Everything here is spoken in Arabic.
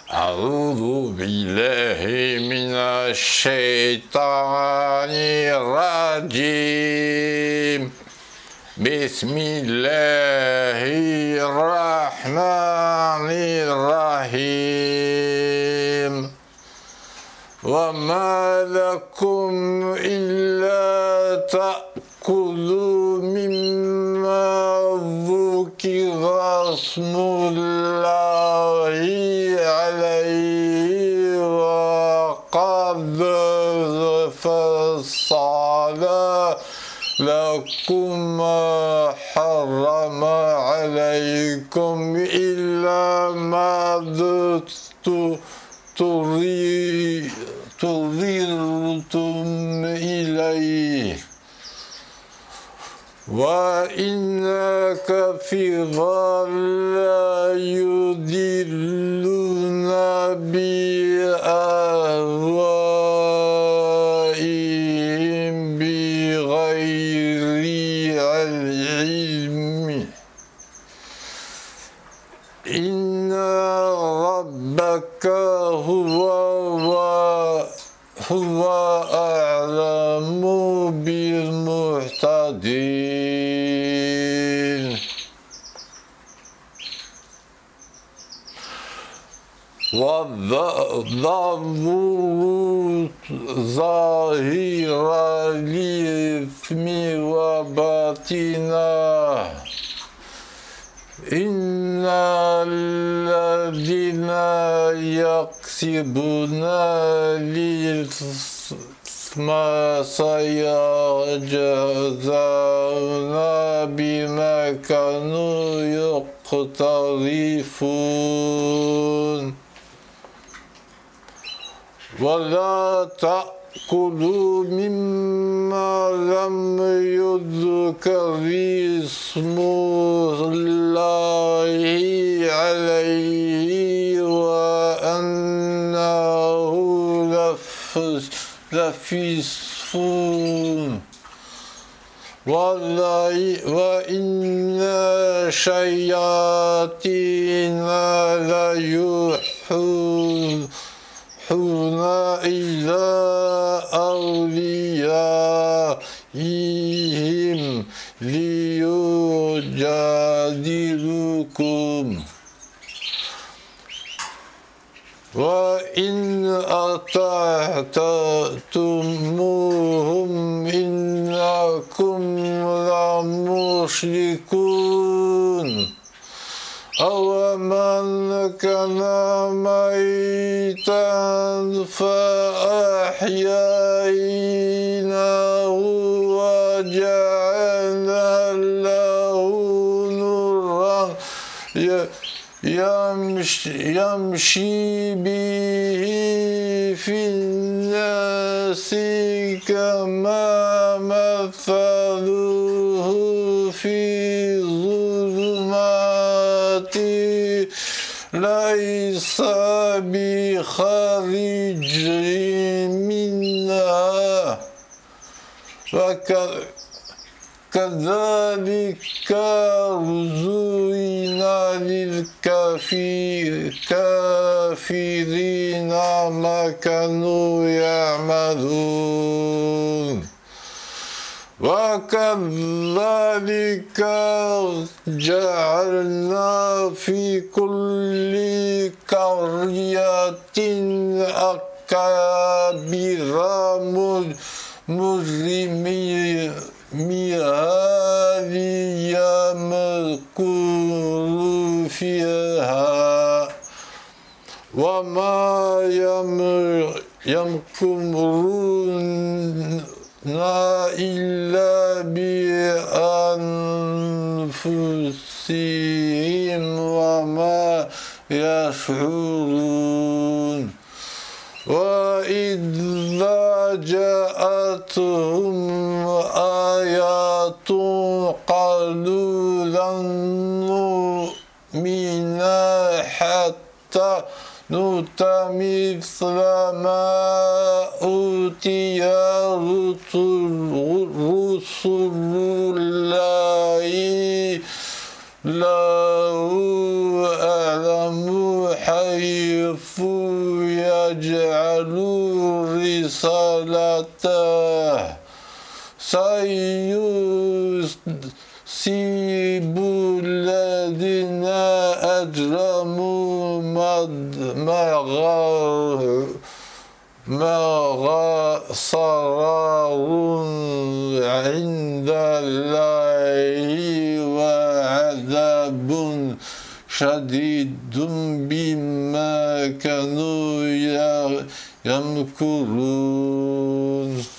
أعوذ بالله من الشيطان الرجيم. بسم الله الرحمن الرحيم. وما لكم إلا تأكلوا مما ذكر اسم الله عليه وقد فصل لكم ما حرم عليكم إلا ما اضطررتم إليه وإن كثيرا لا يضلون بأهوائهم بغير علم. إن ربك هو أعلم بالمهتدين. وَذَرُوا ظَاهِرَ الْإِثْمِ وَبَاطِنَهُ إِنَّ الَّذِينَ يَكْسِبُونَ الْإِثْمَ سيجزون بما كانوا يقترفون. ولا تأكلوا مما لم يذكر اسم الله عليه وأنه لفسق وإن الشياطين ليوحون إلى أوليائهم ليجادلوكم وإن أطعتموهم إنكم لمشركون. أَوَمَنْ كَانَ مَيْتًا فَأَحْيَيْنَاهُ وَجَعَلْنَا لَهُ نُورًا يمشي به في الناس كما مثله في الظلمات ليس بخارج منها كذلك زين للكافرين ما كانوا يعملون. وكذلك جعلنا في كل قرية أكابر مجرميها ليمكروا فيها وما يمكرون إلا بأنفسهم وما يشعرون. وإذا جاءتهم آيات قالوا لن نؤمن حتى نؤتى مثل ما أوتي رسل الله له أعلم حيث سيف يجعل رسالته سيصيب الذين أجرموا مغصرار عند الله وعذاب شديد بما كانوا يمكرون.